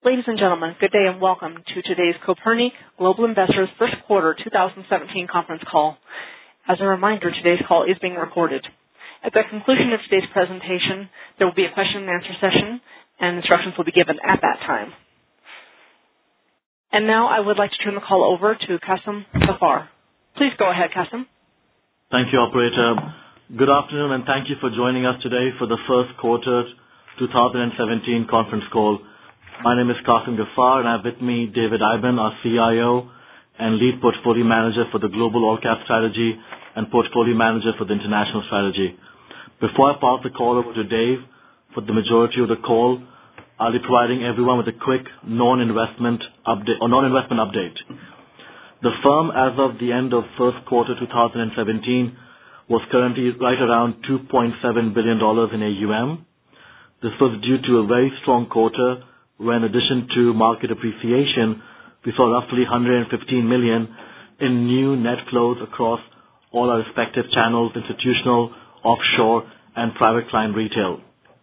Ladies and gentlemen, good day and welcome to today's Copernic Global Investors First Quarter 2017 conference call. As a reminder, today's call is being recorded. At the conclusion of today's presentation, there will be a question and answer session, and instructions will be given at that time. And now I would like to turn the call over to Qasim Safar. Please go ahead, Qasim. Thank you, operator. Good afternoon, and thank you for joining us today for the first quarter 2017 conference call. My name is Qasim Ghaffar, and I have with me David Iben, our CIO and lead portfolio manager for the Global All Cap Strategy and portfolio manager for the International Strategy. Before I pass the call over to Dave for the majority of the call, I'll be providing everyone with a quick non-investment update. The firm, as of the end of first quarter 2017, was currently right around $2.7 billion in AUM. This was due to a very strong quarter where, in addition to market appreciation, we saw roughly $115 million in new net flows across all our respective channels: institutional, offshore, and private client retail.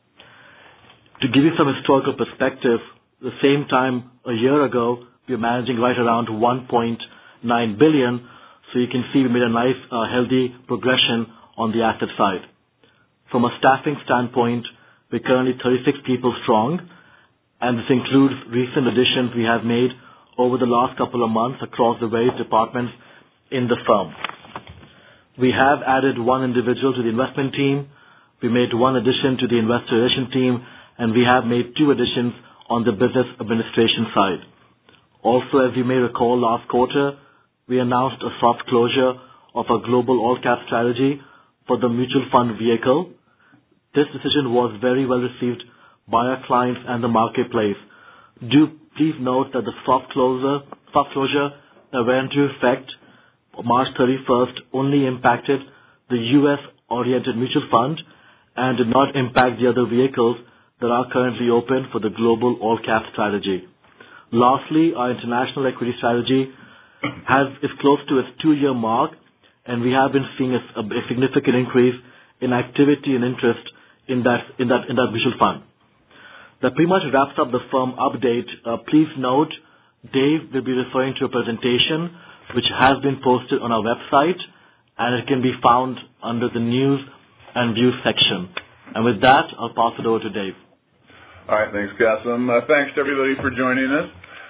To give you some historical perspective, the same time a year ago, we were managing right around $1.9 billion, so you can see we made a nice, healthy progression on the asset side. From a staffing standpoint, we're currently 36 people strong, and this includes recent additions we have made over the last couple of months across the various departments in the firm. We have added one individual to the investment team, we made one addition to the investor relations team, and we have made two additions on the business administration side. Also, as you may recall, last quarter, we announced a soft closure of our Global All Cap Strategy for the mutual fund vehicle. This decision was very well received by our clients and the marketplace. Do please note that the soft closure that went into effect March 31st only impacted the U.S.-oriented mutual fund and did not impact the other vehicles that are currently open for the Global All Cap Strategy. Lastly, our international equity strategy is close to its 2-year mark, and we have been seeing a significant increase in activity and interest in that mutual fund. That pretty much wraps up the firm update. Please note, Dave will be referring to a presentation which has been posted on our website, and it can be found under the News and Views section. And with that, I'll pass it over to Dave. All right, thanks, Qasim. Thanks to everybody for joining us.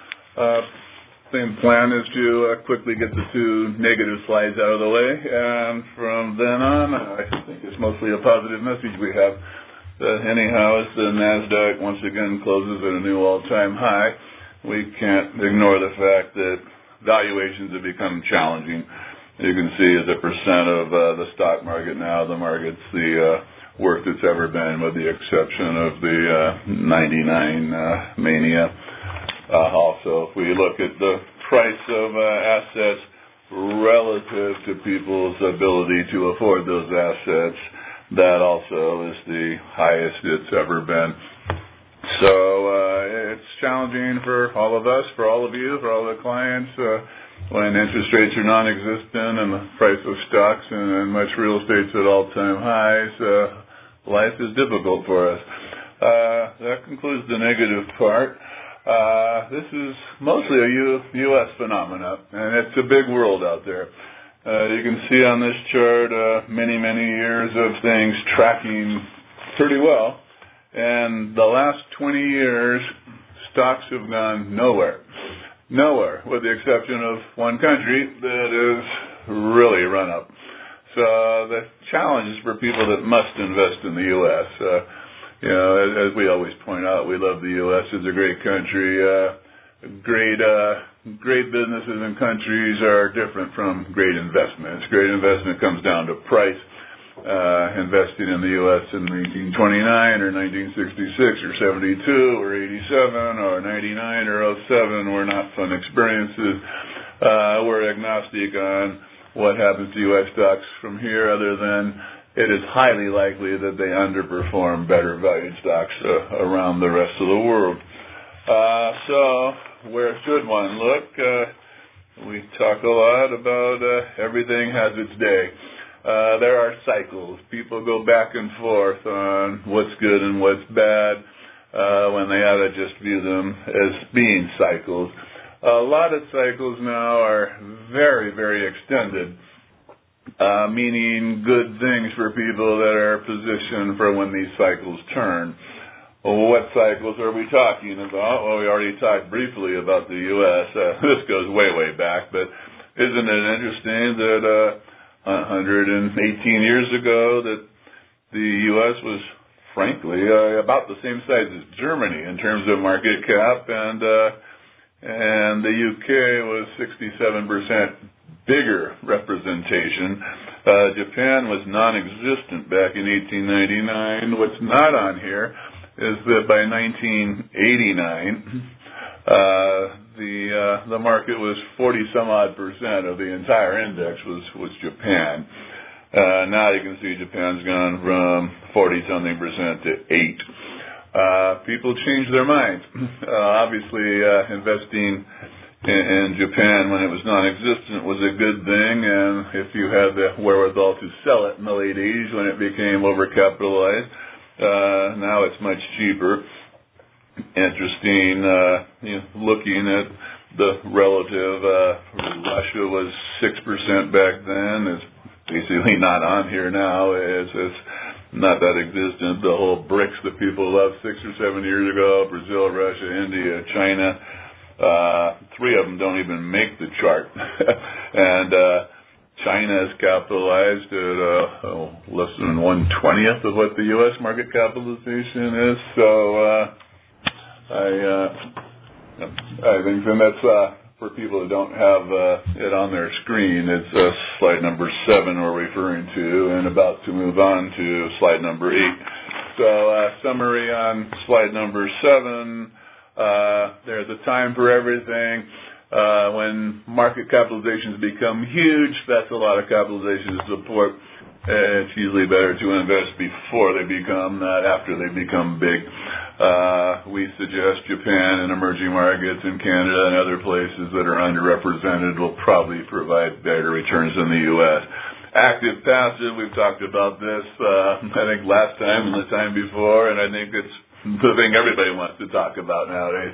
Same plan is to quickly get the two negative slides out of the way, and from then on, I think it's mostly a positive message we have. Anyhow, as the NASDAQ once again closes at a new all-time high, we can't ignore the fact that valuations have become challenging. You can see as a percent of the stock market now, the market's the worst it's ever been, with the exception of the 99 mania. Also, if we look at the price of assets relative to people's ability to afford those assets, that also is the highest it's ever been. So it's challenging for all of us, for all of you, for all the clients, when interest rates are non-existent and the price of stocks and much real estate's at all-time highs. Life is difficult for us. That concludes the negative part. This is mostly a U.S. phenomenon, and it's a big world out there. You can see on this chart many years of things tracking pretty well, and the last 20 years, stocks have gone nowhere, with the exception of one country that has really run up. So the challenge is for people that must invest in the U.S. As we always point out, we love the U.S. It's a great country. Great businesses and countries are different from great investments. Great investment comes down to price. Investing in the U.S. in 1929 or 1966 or 72 or 87 or 99 or 07 were not fun experiences. We're agnostic on what happens to U.S. stocks from here, other than it is highly likely that they underperform better valued stocks around the rest of the world. So where should one look? We talk a lot about everything has its day. There are cycles. People go back and forth on what's good and what's bad. when they ought to just view them as being cycles. A lot of cycles now are very, very extended, meaning good things for people that are positioned for when these cycles turn. Well, what cycles are we talking about? Well, we already talked briefly about the U.S. This goes way, way back, but isn't it interesting that 118 years ago that the U.S. was, frankly, about the same size as Germany in terms of market cap, and the UK was 67% bigger representation. Japan was non-existent back in 1899. What's not on here is that by 1989, the market was 40-some-odd% of the entire index was Japan. Now you can see Japan's gone from 40-something% to 8. People change their minds. Obviously, investing in Japan when it was non-existent was a good thing, and if you had the wherewithal to sell it in the late 80s when it became overcapitalized, now it's much cheaper. Interesting, looking at the relative, Russia was 6% back then. It's basically not on here now. It's not that existent. The whole BRICS that people loved 6 or 7 years ago, Brazil, Russia, India, China, 3 of them don't even make the chart. And China is capitalized at less than 1/20th of what the U.S. market capitalization is. So I think, and that's for people that don't have it on their screen, it's slide number 7 we're referring to, and about to move on to slide number 8. So summary on slide number 7, there's a time for everything. When market capitalizations become huge, that's a lot of capitalization to support. It's usually better to invest before they become, not after they become big. We suggest Japan and emerging markets and Canada and other places that are underrepresented will probably provide better returns than the U.S. Active, passive, we've talked about this, I think last time and the time before, and I think it's the thing everybody wants to talk about nowadays.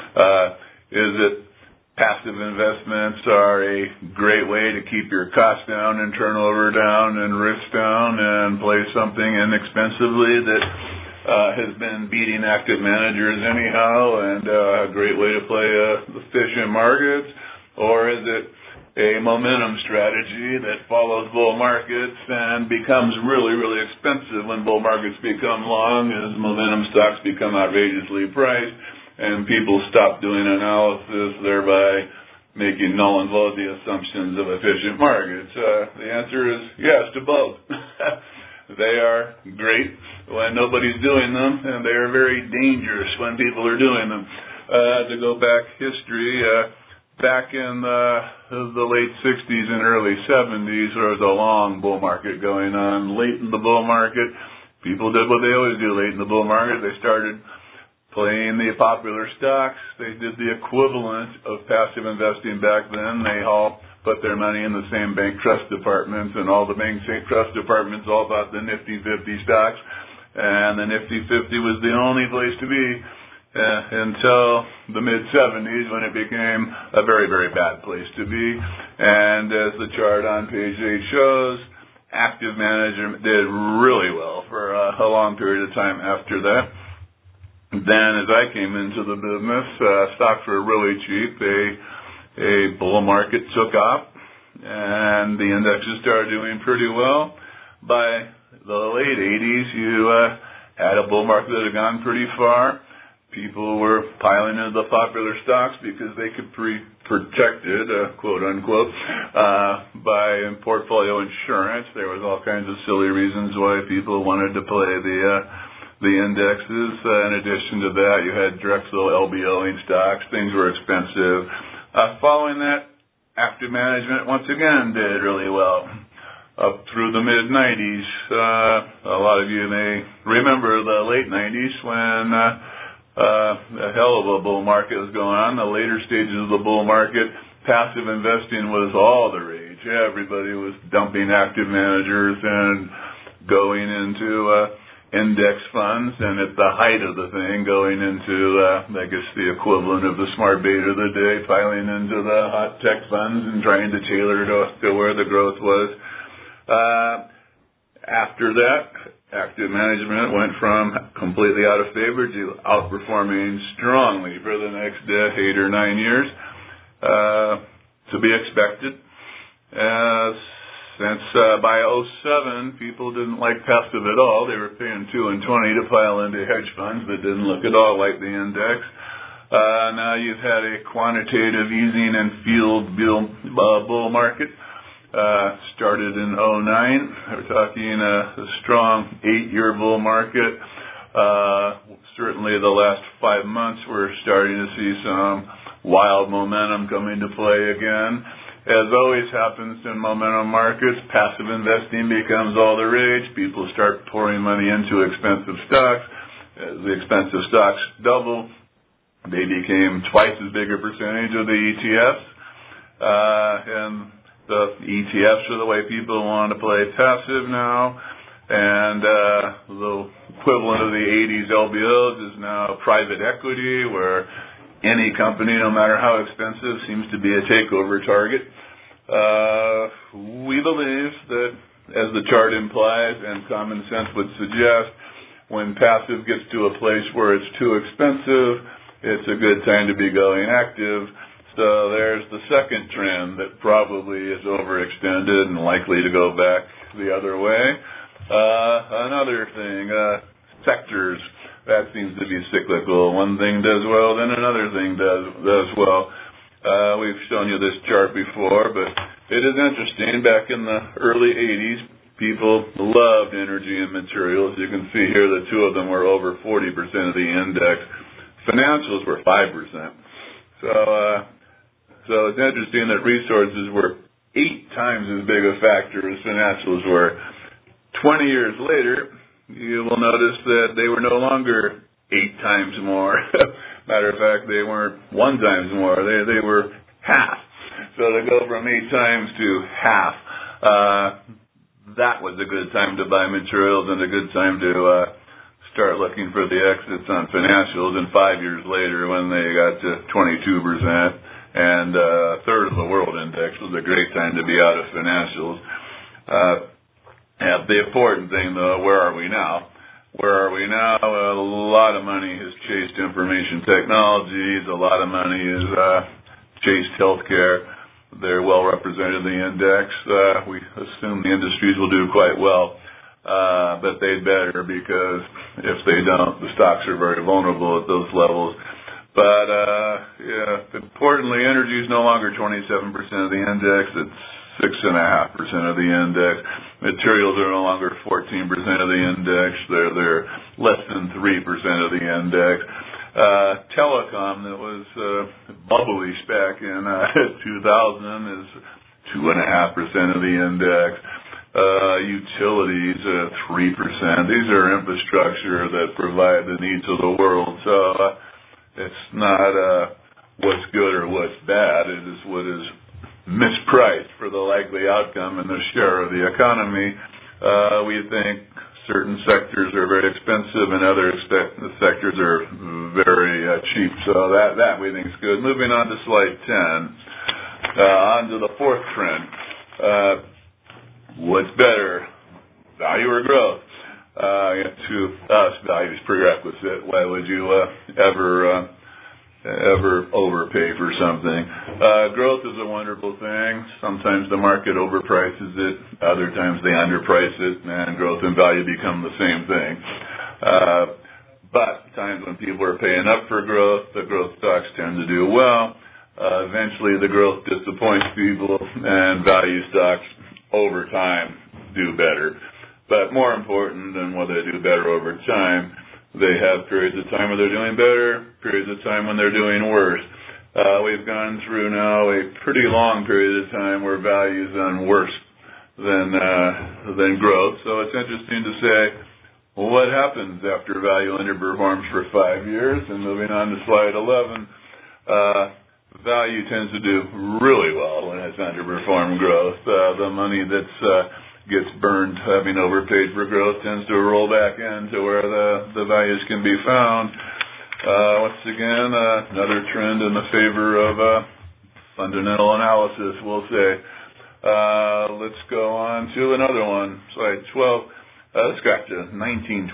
Is it passive investments are a great way to keep your costs down and turnover down and risk down and play something inexpensively that has been beating active managers anyhow, and a great way to play efficient markets? Or is it a momentum strategy that follows bull markets and becomes really, really expensive when bull markets become long as momentum stocks become outrageously priced and people stop doing analysis, thereby making null and void the assumptions of efficient markets? The answer is yes to both. They are great when nobody's doing them, and they are very dangerous when people are doing them. To go back history, back in the late 60s and early 70s, there was a long bull market going on. Late in the bull market, people did what they always do late in the bull market. They started playing the popular stocks. They did the equivalent of passive investing back then. They all put their money in the same bank trust departments, and all the bank trust departments all bought the Nifty 50 stocks, and the Nifty 50 was the only place to be until the mid-70s, when it became a very, very bad place to be. And as the chart on page 8 shows, active management did really well for a long period of time after that. Then, as I came into the business, stocks were really cheap. A bull market took off, and the indexes started doing pretty well. By the late 80s, you had a bull market that had gone pretty far. People were piling into the popular stocks because they could protected, quote unquote, by portfolio insurance. There was all kinds of silly reasons why people wanted to play the indexes. In addition to that, you had Drexel LBOing stocks. Things were expensive. Following that, active management once again did really well up through the mid-90s. A lot of you may remember the late 90s when a hell of a bull market was going on. The later stages of the bull market, passive investing was all the rage. Everybody was dumping active managers and going into index funds, and at the height of the thing, going into, I guess, the equivalent of the smart beta of the day, piling into the hot tech funds and trying to tailor to where the growth was. After that, active management went from completely out of favor to outperforming strongly for the next 8 or 9 years. To be expected. Since by 2007, people didn't like passive at all. They were paying 2 and 20 to pile into hedge funds that didn't look at all like the index. Now you've had a quantitative easing and fueled bull market. Started in 2009. We're talking a strong 8-year bull market. Certainly the last 5 months, we're starting to see some wild momentum coming to play again. As always happens in momentum markets, passive investing becomes all the rage. People start pouring money into expensive stocks. As the expensive stocks double, they became twice as big a percentage of the ETFs. And the ETFs are the way people want to play passive now. And the equivalent of the 80s LBOs is now private equity, where any company, no matter how expensive, seems to be a takeover target. We believe that, as the chart implies and common sense would suggest, when passive gets to a place where it's too expensive, it's a good time to be going active. So there's the second trend that probably is overextended and likely to go back the other way. Another thing, sectors. That seems to be cyclical. One thing does well, then another thing does well. We've shown you this chart before, but it is interesting. Back in the early 80s, people loved energy and materials. You can see here the two of them were over 40% of the index. Financials were 5%. So it's interesting that resources were 8 times as big a factor as financials were. 20 years later, you will notice that they were no longer 8 times more. Matter of fact, they weren't 1 times more. They were half. So to go from 8 times to half, that was a good time to buy materials and a good time to start looking for the exits on financials. And 5 years later, when they got to 22% and a third of the world index, was a great time to be out of financials. The important thing, though, where are we now? Where are we now? A lot of money has chased information technologies. A lot of money has chased healthcare. They're well represented in the index. We assume the industries will do quite well, but they'd better, because if they don't, the stocks are very vulnerable at those levels. But importantly, energy is no longer 27% of the index. It's 6.5% of the index. Materials are no longer 14% of the index. They're less than 3% of the index. Telecom, that was bubbly back in 2000, is 2.5% of the index. Utilities, 3%. These are infrastructure that provide the needs of the world. So it's not what's good or what's bad. It is what is mispriced for the likely outcome and the share of the economy. We think certain sectors are very expensive and other sectors are very cheap. So that we think is good. Moving on to slide 10. On to the fourth trend. What's better, value or growth? To us, value is prerequisite. Why would you ever overpay for something? Growth is a wonderful thing. Sometimes the market overprices it. Other times they underprice it, and growth and value become the same thing. But times when people are paying up for growth, the growth stocks tend to do well. Eventually the growth disappoints people, and value stocks over time do better. But more important than whether they do better over time, they have periods of time where they're doing better, periods of time when they're doing worse. We've gone through now a pretty long period of time where value's done worse than growth. So it's interesting to say, well, what happens after value underperforms for 5 years? And moving on to slide 11, value tends to do really well when it's underperformed growth. The money that's gets burned, having overpaid for growth, tends to roll back into where the values can be found. Once again, another trend in the favor of fundamental analysis, we'll say. Let's go on to another one, slide 12. Let's go back to 1925.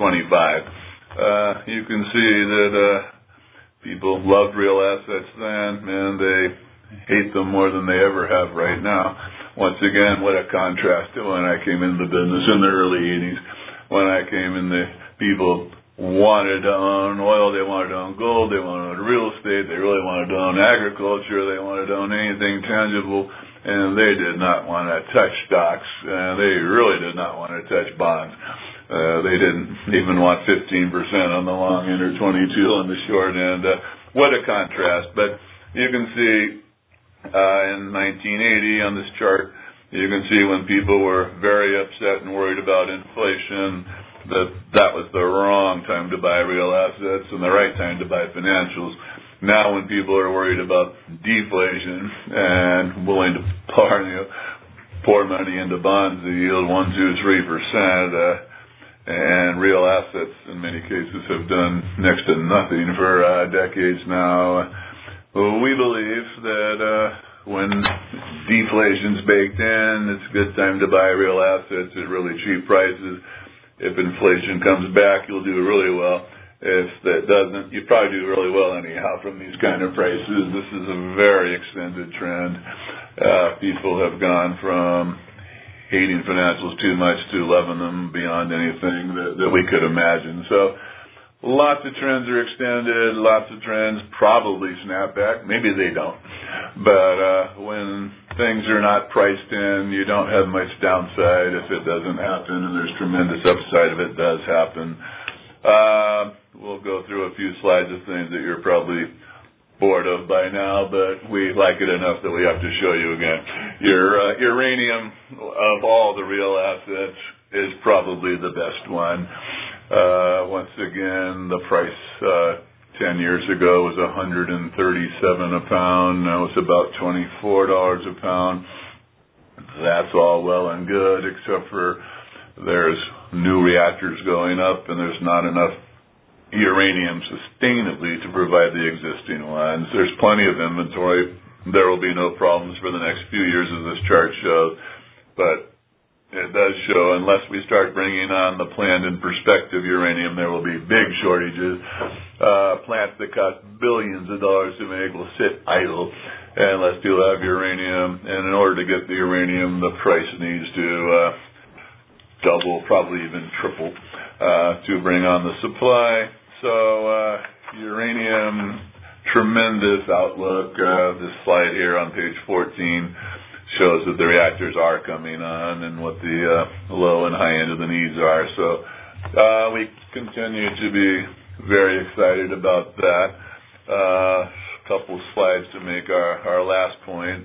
You can see that people loved real assets then, and they hate them more than they ever have right now. Once again, what a contrast to when I came into the business in the early 80s. When I came in, the people wanted to own oil, they wanted to own gold, they wanted to own real estate, they really wanted to own agriculture, they wanted to own anything tangible, and they did not want to touch stocks, and they really did not want to touch bonds. They didn't even want 15% on the long end or 22 on the short end. What a contrast. But you can see in 1980 on this chart, you can see when people were very upset and worried about inflation, that was the wrong time to buy real assets and the right time to buy financials. Now when people are worried about deflation and willing to pour money into bonds that yield 1%, 2%, 3%, and real assets in many cases have done next to nothing for decades now, we believe that when deflation's baked in, it's a good time to buy real assets at really cheap prices. If inflation comes back, you'll do really well. If that doesn't, you probably do really well anyhow from these kind of prices. This is a very extended trend. People have gone from hating financials too much to loving them beyond anything that we could imagine. So lots of trends are extended, lots of trends probably snap back. Maybe they don't. But when things are not priced in, you don't have much downside if it doesn't happen, and there's tremendous upside if it does happen. We'll go through a few slides of things that you're probably bored of by now, but we like it enough that we have to show you again. Your uranium, of all the real assets, is probably the best one. Once again, the price 10 years ago was $137 a pound. Now it's about $24 a pound. That's all well and good, except for there's new reactors going up, and there's not enough uranium sustainably to provide the existing ones. There's plenty of inventory. There will be no problems for the next few years, as this chart shows. But it does show, unless we start bringing on the planned and prospective uranium, there will be big shortages. Plants that cost billions of dollars to make will sit idle unless people have uranium. And in order to get the uranium, the price needs to double, probably even triple, to bring on the supply. So uranium, tremendous outlook. This slide here on page 14 shows that the reactors are coming on and what the low and high end of the needs are. So we continue to be very excited about that. A couple slides to make our last point.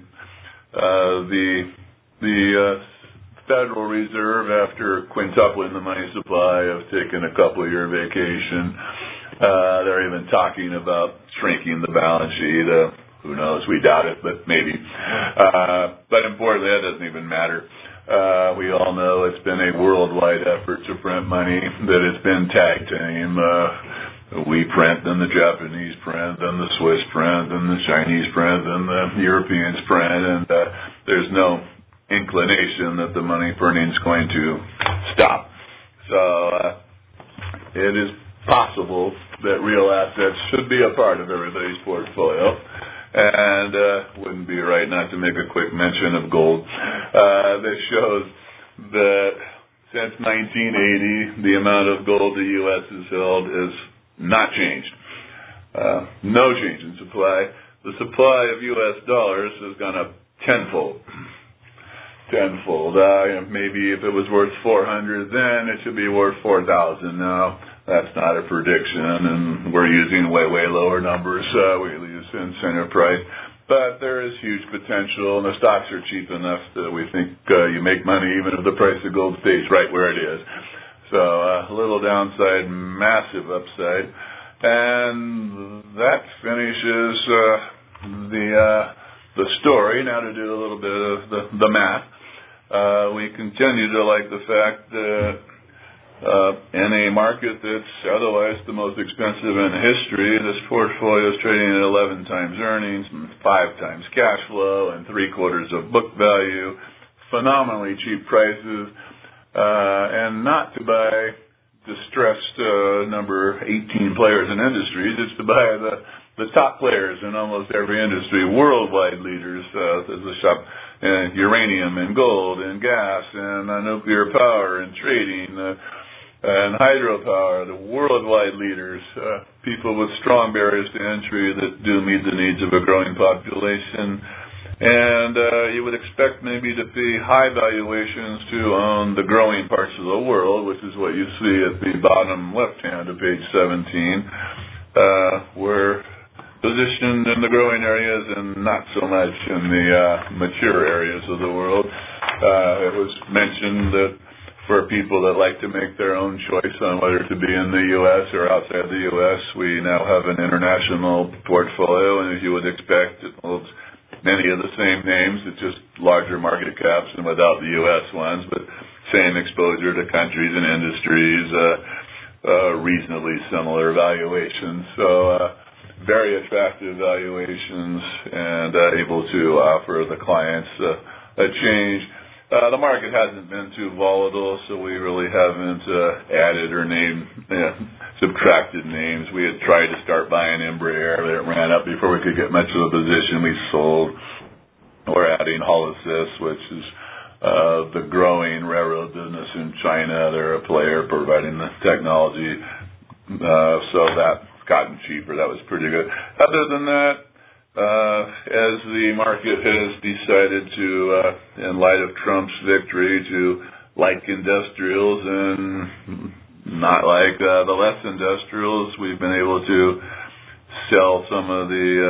The Federal Reserve, after quintupling the money supply, have taken a couple-year vacation. They're even talking about shrinking the balance sheet. Who knows? We doubt it, but maybe. But importantly, that doesn't even matter. We all know it's been a worldwide effort to print money, that it's been tag team. We print, then the Japanese print, then the Swiss print, then the Chinese print, then the Europeans print, and there's no inclination that the money printing is going to stop. So it is possible that real assets should be a part of everybody's portfolio, and wouldn't be right not to make a quick mention of gold. This shows that since 1980, the amount of gold the U.S. has held has not changed. No change in supply. The supply of U.S. dollars has gone up tenfold. Maybe if it was worth 400 then, it should be worth 4,000 now. That's not a prediction, and we're using way lower numbers. We use incentive price. But there is huge potential, and the stocks are cheap enough that we think you make money even if the price of gold stays right where it is. So a little downside, massive upside. And that finishes the story. Now to do a little bit of the math. We continue to like the fact that in a market that's otherwise the most expensive in history, this portfolio is trading at 11 times earnings, 5 times cash flow, and 3/4 of book value. Phenomenally cheap prices, and not to buy distressed number 18 players in industries. It's to buy the top players in almost every industry, worldwide leaders. There's a shop in uranium and gold and gas and nuclear power and trading and hydropower, the worldwide leaders, people with strong barriers to entry that do meet the needs of a growing population. And you would expect maybe to pay high valuations to own the growing parts of the world, which is what you see at the bottom left-hand of page 17. We're positioned in the growing areas and not so much in the mature areas of the world. It was mentioned that for people that like to make their own choice on whether to be in the U.S. or outside the U.S., we now have an international portfolio, and as you would expect, it holds many of the same names. It's just larger market caps and without the U.S. ones, but same exposure to countries and industries, reasonably similar valuations. So very attractive valuations and able to offer the clients a change. The market hasn't been too volatile, so we really haven't added or subtracted names. We had tried to start buying Embraer, but it ran up before we could get much of a position. We sold. We're adding Holosys, which is the growing railroad business in China. They're a player providing the technology, so that's gotten cheaper. That was pretty good. Other than that, as the market has decided to, in light of Trump's victory, to like industrials and not like the less industrials, we've been able to sell some of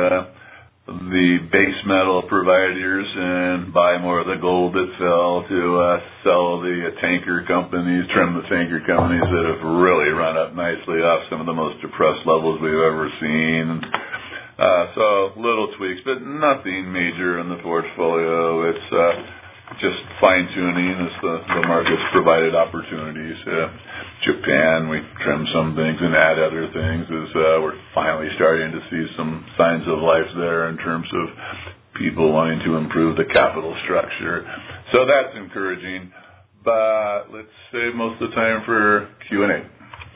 the base metal providers and buy more of the gold that fell, to sell the tanker companies, trim the tanker companies that have really run up nicely off some of the most depressed levels we've ever seen. So little tweaks, but nothing major in the portfolio. It's just fine-tuning as the market's provided opportunities. Japan, we trim some things and add other things as we're finally starting to see some signs of life there in terms of people wanting to improve the capital structure. So that's encouraging. But let's save most of the time for Q&A.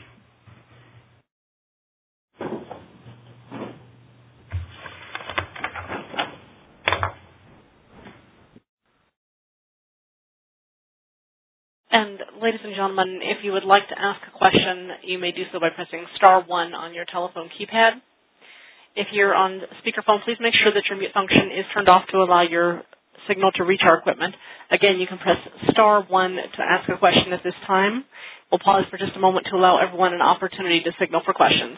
And ladies and gentlemen, if you would like to ask a question, you may do so by pressing *1 on your telephone keypad. If you're on speakerphone, please make sure that your mute function is turned off to allow your signal to reach our equipment. Again, you can press *1 to ask a question at this time. We'll pause for just a moment to allow everyone an opportunity to signal for questions.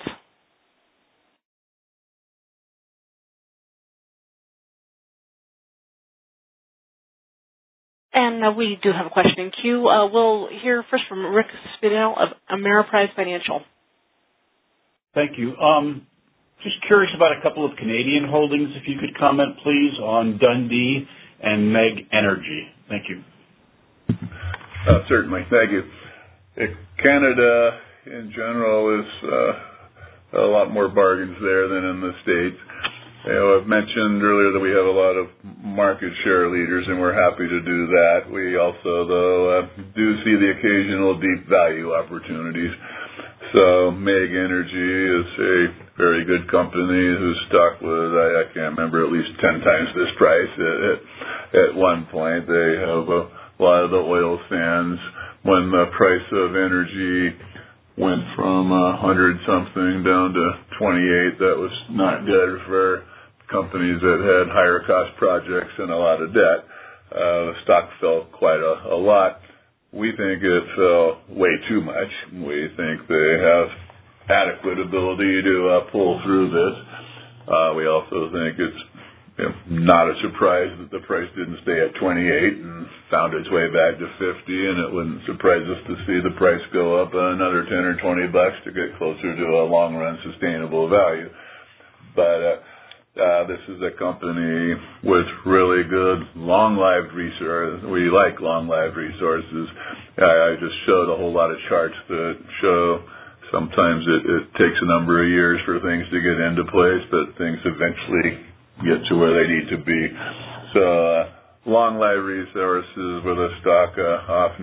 And we do have a question in queue. We'll hear first from Rick Spinell of Ameriprise Financial. Thank you. Just curious about a couple of Canadian holdings, if you could comment, please, on Dundee and MEG Energy. Thank you. Certainly. Thank you. Canada, in general, is a lot more bargains there than in the States. I've mentioned earlier that we have a lot of market share leaders, and we're happy to do that. We also, though, do see the occasional deep value opportunities. So MEG Energy is a very good company whose stock was, I can't remember, at least 10 times this price at one point. They have a lot of the oil sands. When the price of energy went from 100-something down to 28, that was not good for companies that had higher cost projects and a lot of debt. The stock fell quite a lot. We think it fell way too much. We think they have adequate ability to pull through this. We also think it's not a surprise that the price didn't stay at 28 and found its way back to 50, and it wouldn't surprise us to see the price go up another 10 or $20 to get closer to a long-run sustainable value. But This is a company with really good long-lived resources. We like long-lived resources. I just showed a whole lot of charts that show sometimes it takes a number of years for things to get into place, but things eventually get to where they need to be. So long-lived resources with a stock off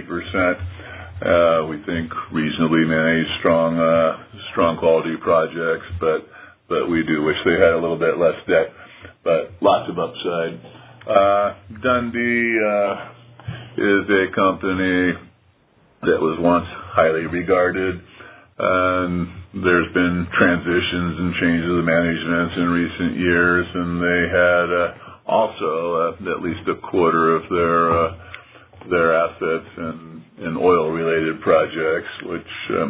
90%. We think reasonably managed, strong quality projects, but we do wish they had a little bit less debt, but lots of upside. Dundee is a company that was once highly regarded, and there's been transitions and changes of management in recent years, and they had also at least a quarter of their assets in oil-related projects, which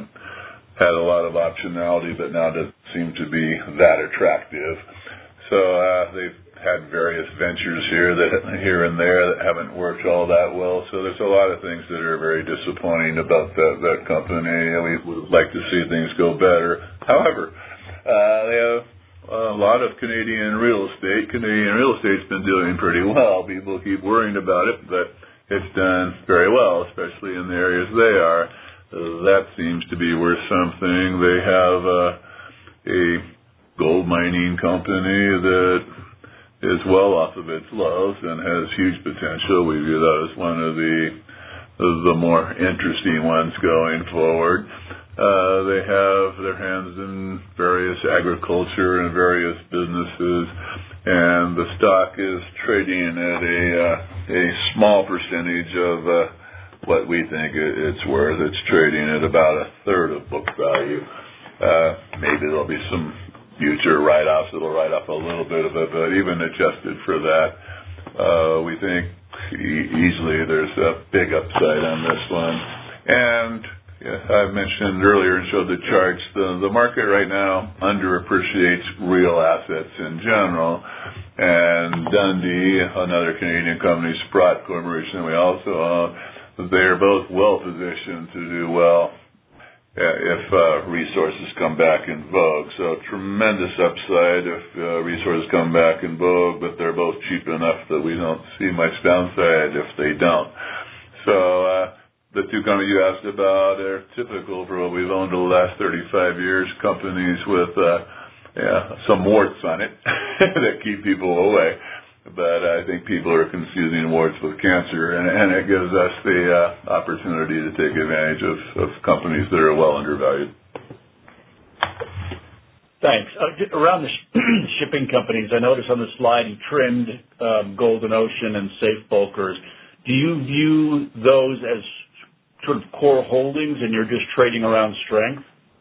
had a lot of optionality, but now doesn't seem to be that attractive. So they've had various ventures here and there that haven't worked all that well. So there's a lot of things that are very disappointing about that company. We would like to see things go better. However, they have a lot of Canadian real estate. Canadian real estate's been doing pretty well. People keep worrying about it, but it's done very well, especially in the areas they are. That seems to be worth something. They have a gold mining company that is well off of its lows and has huge potential. We view that as one of the more interesting ones going forward. They have their hands in various agriculture and various businesses, and the stock is trading at a small percentage of what we think it's worth. It's trading at about a third of book value. Maybe there'll be some future write-offs that'll write off a little bit of it, but even adjusted for that, we think easily there's a big upside on this one. And I mentioned earlier and showed the charts, the market right now underappreciates real assets in general. And Dundee, another Canadian company, Sprott Corporation, we also own, they're both well positioned to do well if resources come back in vogue. So tremendous upside if resources come back in vogue, but they're both cheap enough that we don't see much downside if they don't. So the two companies you asked about are typical for what we've owned over the last 35 years, companies with some warts on it that keep people away. But I think people are confusing warts with cancer, and it gives us the opportunity to take advantage of companies that are well undervalued. Thanks. Around the shipping companies, I noticed on the slide you trimmed Golden Ocean and Safe Bulkers. Do you view those as sort of core holdings and you're just trading around strength?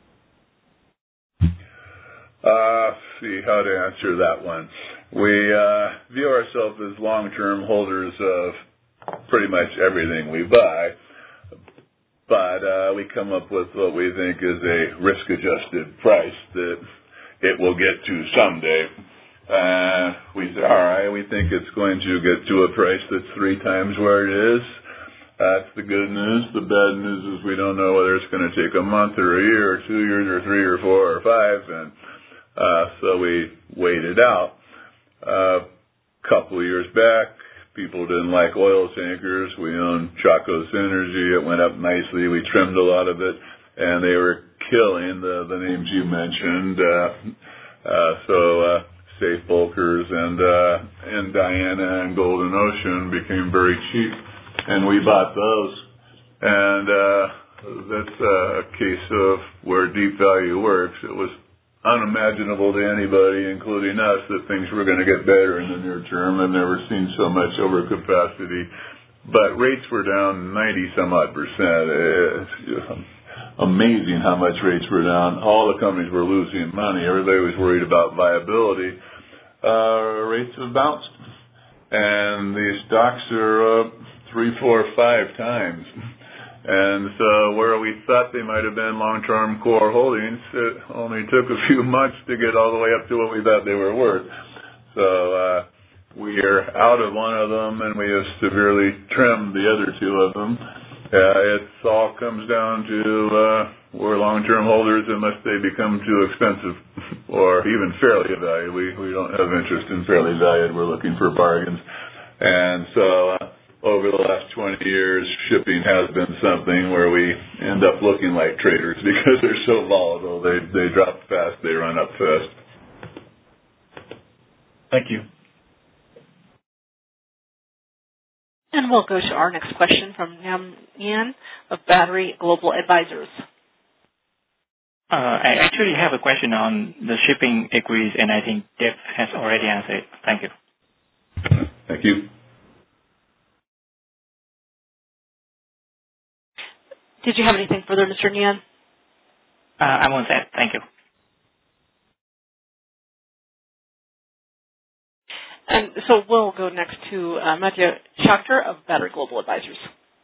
See how to answer that one. We view ourselves as long-term holders of pretty much everything we buy, but we come up with what we think is a risk-adjusted price that it will get to someday. We say, all right, we think it's going to get to a price that's 3 times where it is. That's the good news. The bad news is we don't know whether it's going to take a month or a year or 2 years or 3 or 4 or 5, and so we wait it out. A couple of years back, people didn't like oil tankers. We owned Chacos Energy. It went up nicely. We trimmed a lot of it, and they were killing the names you mentioned. So Safe Bulkers and Diana and Golden Ocean became very cheap, and we bought those. And that's a case of where deep value works. It was unimaginable to anybody, including us, that things were going to get better in the near term. I've never seen so much overcapacity. But rates were down 90-some-odd percent. It's amazing how much rates were down. All the companies were losing money. Everybody was worried about viability. Rates have bounced. And these stocks are up 3, 4, 5 times. And so where we thought they might have been long-term core holdings, it only took a few months to get all the way up to what we thought they were worth. So we are out of one of them, and we have severely trimmed the other 2 of them. It all comes down to we're long-term holders unless they become too expensive or even fairly valued. We don't have interest in fairly valued. We're looking for bargains. And so over the last 20 years, shipping has been something where we end up looking like traders because they're so volatile. They drop fast, they run up fast. Thank you. And we'll go to our next question from Nam Yan of Battery Global Advisors. I actually have a question on the shipping equities, and I think Dave has already answered it. Thank you. Thank you. Did you have anything further, Mr. Nian? I'm all set. Thank you. And so we'll go next to Matthew Schachter of Battery Global Advisors.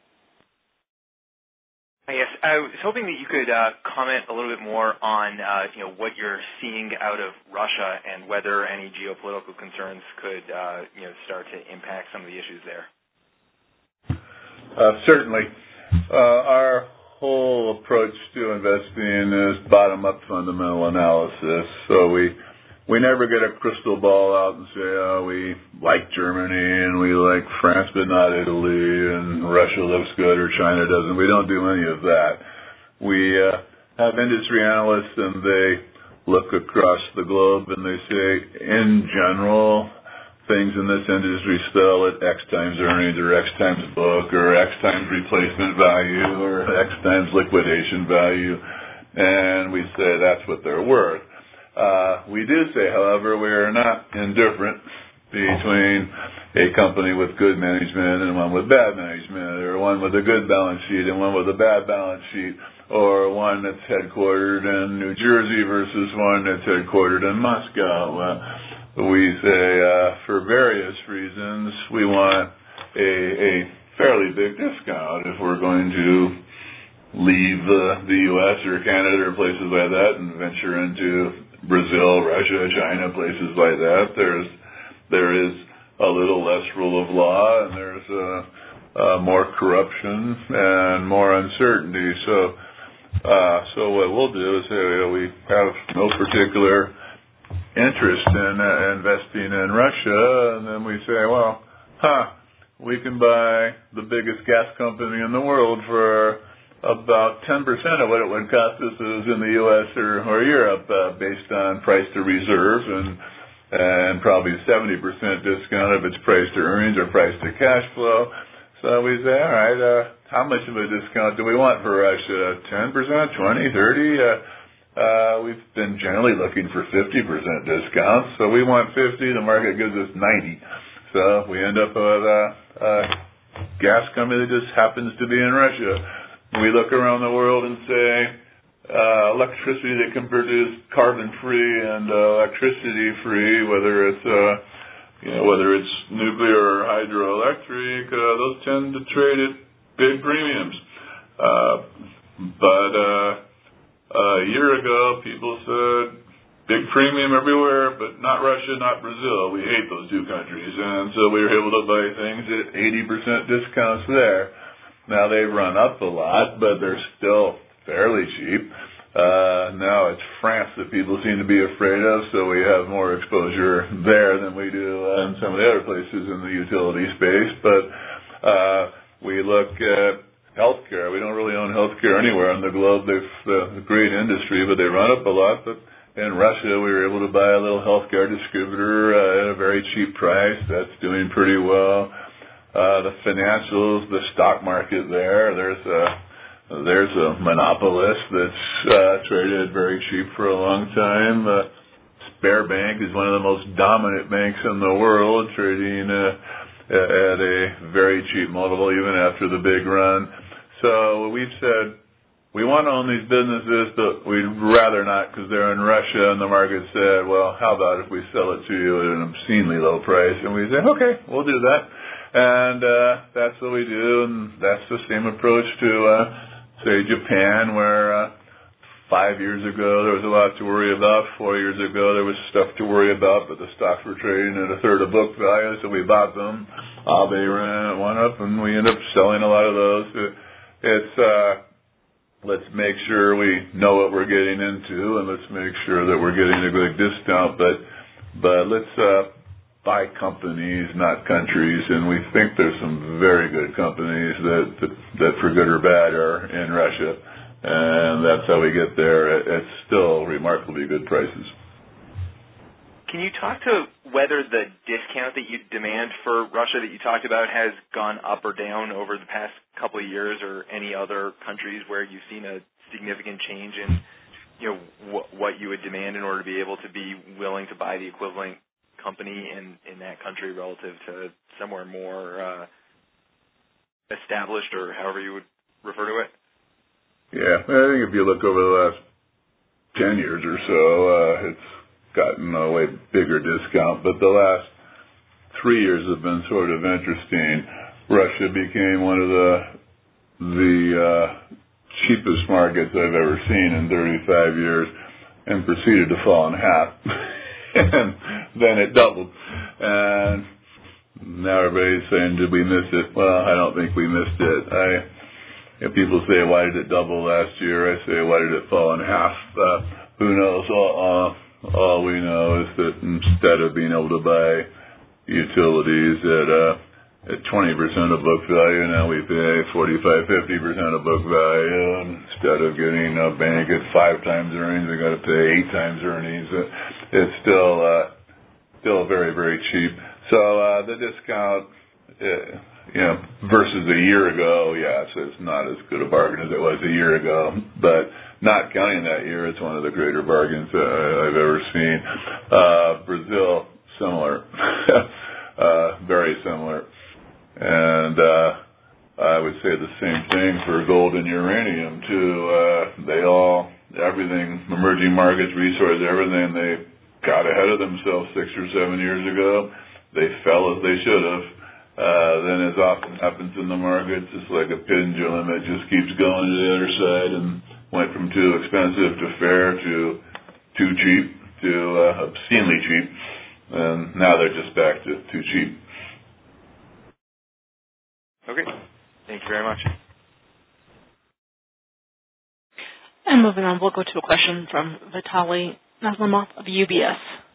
Yes, I was hoping that you could comment a little bit more on what you're seeing out of Russia and whether any geopolitical concerns could start to impact some of the issues there. Certainly. Our whole approach to investing is bottom-up fundamental analysis. So we never get a crystal ball out and say, oh, we like Germany and we like France but not Italy and Russia looks good or China doesn't. We don't do any of that. We have industry analysts and they look across the globe and they say, in general, things in this industry sell at X times earnings or X times book or X times replacement value or X times liquidation value. And we say that's what they're worth. We do say, however, we are not indifferent between a company with good management and one with bad management, or one with a good balance sheet and one with a bad balance sheet, or one that's headquartered in New Jersey versus one that's headquartered in Moscow. We say, for various reasons, we want a fairly big discount if we're going to leave the U.S. or Canada or places like that and venture into Brazil, Russia, China, places like that. There is a little less rule of law, and there's more corruption and more uncertainty. So what we'll do is say we have no particular interest in investing in Russia, and then we say, well, we can buy the biggest gas company in the world for about 10% of what it would cost us in the U.S. or Europe based on price to reserve and probably 70% discount if it's price to earnings or price to cash flow. So we say, all right, how much of a discount do we want for Russia? 10%, 20, 30? We've been generally looking for 50% discounts. So we want 50, the market gives us 90. So we end up with a gas company that just happens to be in Russia. We look around the world and say electricity that can produce carbon-free and electricity-free, whether it's nuclear or hydroelectric, those tend to trade at big premiums. But a year ago, people said big premium everywhere, but not Russia, not Brazil. We hate those two countries, and so we were able to buy things at 80% discounts there. Now they've run up a lot, but they're still fairly cheap. Now it's France that people seem to be afraid of, so we have more exposure there than we do in some of the other places in the utility space. But we look at healthcare. We don't really own healthcare anywhere on the globe. They've a great industry, but they run up a lot. But in Russia, we were able to buy a little healthcare distributor at a very cheap price. That's doing pretty well. The financials, the stock market there's a monopolist that's traded very cheap for a long time. Sberbank is one of the most dominant banks in the world, trading at a very cheap multiple even after the big run. So we've said we want to own these businesses, but we'd rather not because they're in Russia, and the market said, well, how about if we sell it to you at an obscenely low price? And we say, okay, we'll do that. And that's what we do, and that's the same approach to, say, Japan, where 5 years ago there was a lot to worry about. 4 years ago there was stuff to worry about, but the stocks were trading at a third of book value, so we bought them. Abe went up, and we ended up selling a lot of those it's let's make sure we know what we're getting into, and let's make sure that we're getting a good discount. But let's buy companies, not countries. And we think there's some very good companies that for good or bad, are in Russia, and that's how we get there at still remarkably good prices. Can you talk to whether the discount that you demand for Russia that you talked about has gone up or down over the past couple of years, or any other countries where you've seen a significant change in, what you would demand in order to be able to be willing to buy the equivalent company in that country relative to somewhere more established, or however you would refer to it? Yeah, I think if you look over the last 10 years or so, it's gotten a way bigger discount, but the last 3 years have been sort of interesting. Russia became one of the cheapest markets I've ever seen in 35 years, and proceeded to fall in half. And then it doubled. And now everybody's saying, did we miss it? Well, I don't think we missed it. If people say, why did it double last year? I say, why did it fall in half? Who knows? All we know is that instead of being able to buy utilities at 20% of book value, now we pay 45-50% of book value. Instead of getting a bank at 5 times earnings, we got to pay 8 times earnings. It's still very, very cheap. So the discount, versus a year ago, yes, it's not as good a bargain as it was a year ago, but not counting that year, it's one of the greater bargains I've ever seen. Brazil, similar, very similar. And I would say the same thing for gold and uranium, too. Everything, emerging markets, resources, everything, they got ahead of themselves 6 or 7 years ago. They fell as they should have. Then, as often happens in the markets, it's like a pendulum. It just keeps going to the other side, and went from too expensive to fair to too cheap to obscenely cheap, and now they're just back to too cheap. Okay. Thank you very much. And moving on, we'll go to a question from Vitaly Nazimov of UBS.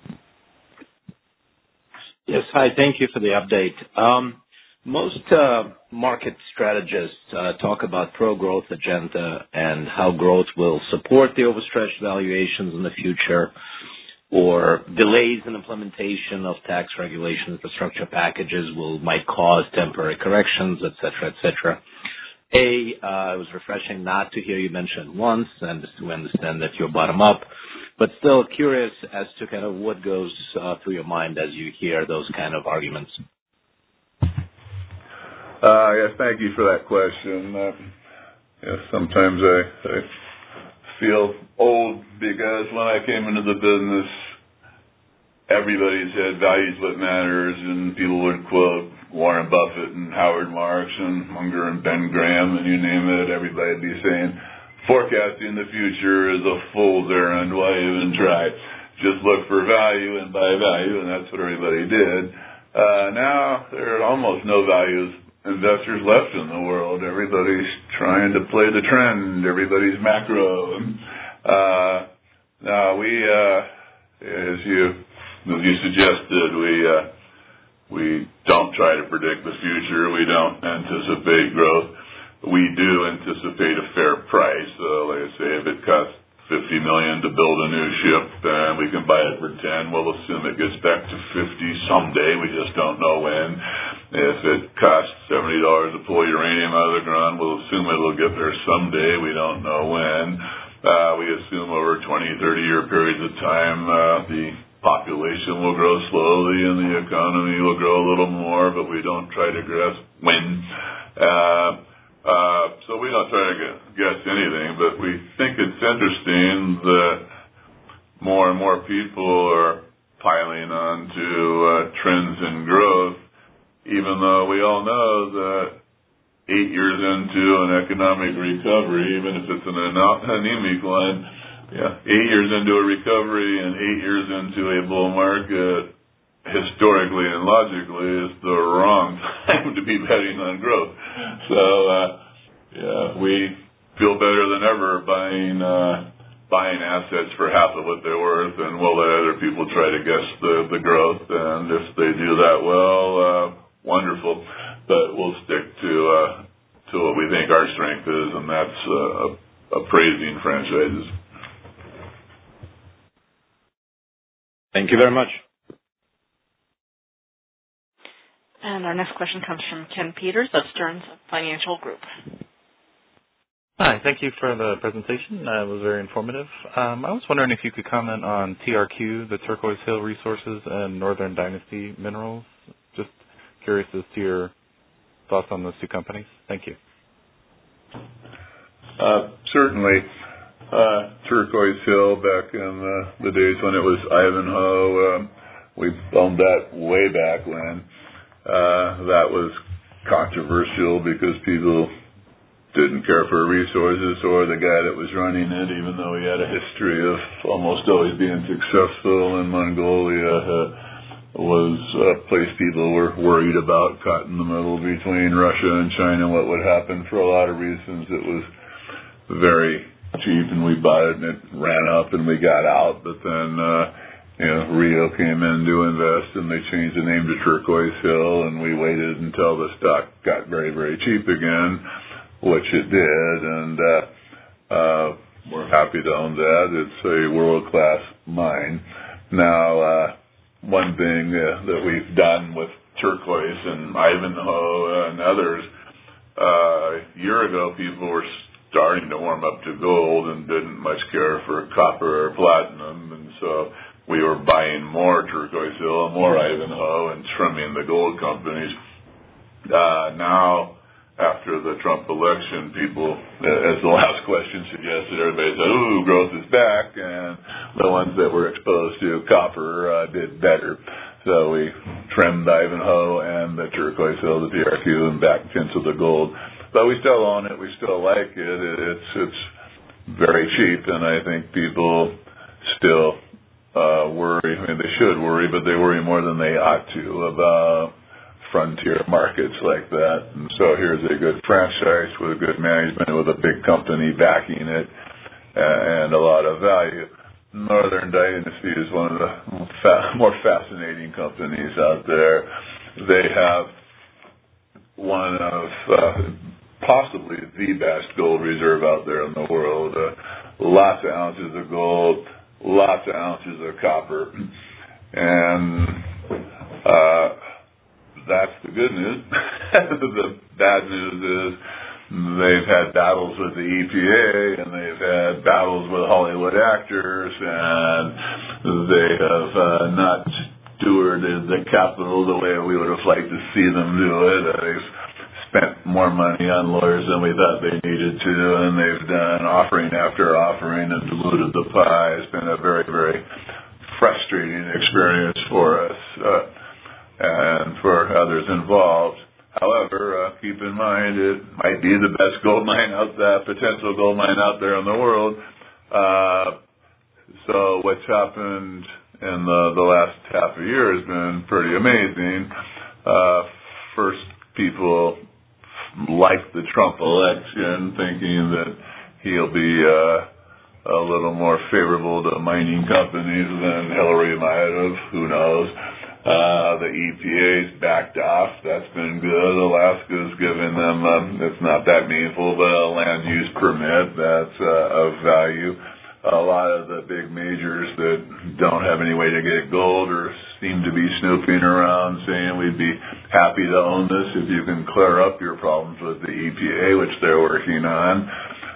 Yes, hi. Thank you for the update. Most market strategists talk about pro-growth agenda and how growth will support the overstretched valuations in the future, or delays in implementation of tax regulation infrastructure packages might cause temporary corrections, et cetera, et cetera. It was refreshing not to hear you mention once, and to understand that you're bottom up, but still curious as to kind of what goes through your mind as you hear those kind of arguments. Yes, thank you for that question. Sometimes I feel old because when I came into the business, everybody said value's what matters, and people would quote Warren Buffett and Howard Marks and Munger and Ben Graham, and you name it. Everybody would be saying, forecasting the future is a fool's errand. Why even try? Just look for value and buy value, and that's what everybody did. Now there are almost no values investors left in the world. Everybody's trying to play the trend. Everybody's macro. Now we, as you suggested, we don't try to predict the future. We don't anticipate growth. We do anticipate a fair price. Like I say, if it costs $50 million to build a new ship and we can buy it for 10, we'll assume it gets back to 50 someday. We just don't know when. If it costs $70 to pull uranium out of the ground, we'll assume it'll get there someday. We don't know when. We assume over 20, 30-year periods of time, the population will grow slowly and the economy will grow a little more, but we don't try to guess when. So we don't try to guess anything, but we think it's interesting that more and more people are piling on to trends in growth, even though we all know that 8 years into an economic recovery, even if it's an anemic one, 8 years into a recovery and 8 years into a bull market, historically and logically, is the wrong time to be betting on growth. So, we feel better than ever buying assets for half of what they're worth, and we'll let other people try to guess the growth. And if they do that well, wonderful. But we'll stick to what we think our strength is, and that's appraising franchises. Thank you very much. And our next question comes from Ken Peters of Stearns Financial Group. Hi, thank you for the presentation. It was very informative. I was wondering if you could comment on TRQ, the Turquoise Hill Resources, and Northern Dynasty Minerals. Just curious as to your thoughts on those two companies. Thank you. Certainly. Turquoise Hill, back in the days when it was Ivanhoe, we owned that way back when. That was controversial because people didn't care for resources or the guy that was running it, even though he had a history of almost always being successful. And Mongolia was a place people were worried about, caught in the middle between Russia and China, what would happen. For a lot of reasons, it was very cheap, and we bought it, and it ran up, and we got out. But then Rio came in to invest, and they changed the name to Turquoise Hill, and we waited until the stock got very, very cheap again, which it did, and we're happy to own that. It's a world-class mine. Now, one thing that we've done with Turquoise and Ivanhoe and others, a year ago people were starting to warm up to gold and didn't much care for copper or platinum, and so we were buying more Turquoise Hill and more Ivanhoe and trimming the gold companies. Now, after the Trump election, people, as the last question suggested, everybody said, ooh, growth is back, and the ones that were exposed to copper did better. So we trimmed Ivanhoe and the Turquoise Hill, the TRQ, and backed into the gold. But we still own it. We still like it. It's very cheap, and I think people still worry. I mean, they should worry, but they worry more than they ought to about frontier markets like that. And so here's a good franchise with a good management, with a big company backing it, and a lot of value. Northern Dynasty is one of the more fascinating companies out there. They have one of possibly the best gold reserve out there in the world. Lots of ounces of gold, lots of ounces of copper, and that's the good news. The bad news is they've had battles with the EPA, and they've had battles with Hollywood actors, and they have not stewarded the capital the way we would have liked to see them do it. They've spent more money on lawyers than we thought they needed to, and they've done offering after offering and diluted the pie. It's been a very, very frustrating experience for us. And for others involved. However, keep in mind it might be the best gold mine out there, potential gold mine out there in the world. So what's happened in the last half a year has been pretty amazing. First, people liked the Trump election, thinking that he'll be a little more favorable to mining companies than Hillary might have. Who knows? The EPA's backed off. That's been good. Alaska's given them, it's not that meaningful, but a land use permit that's of value. A lot of the big majors that don't have any way to get gold or seem to be snooping around saying we'd be happy to own this if you can clear up your problems with the EPA, which they're working on.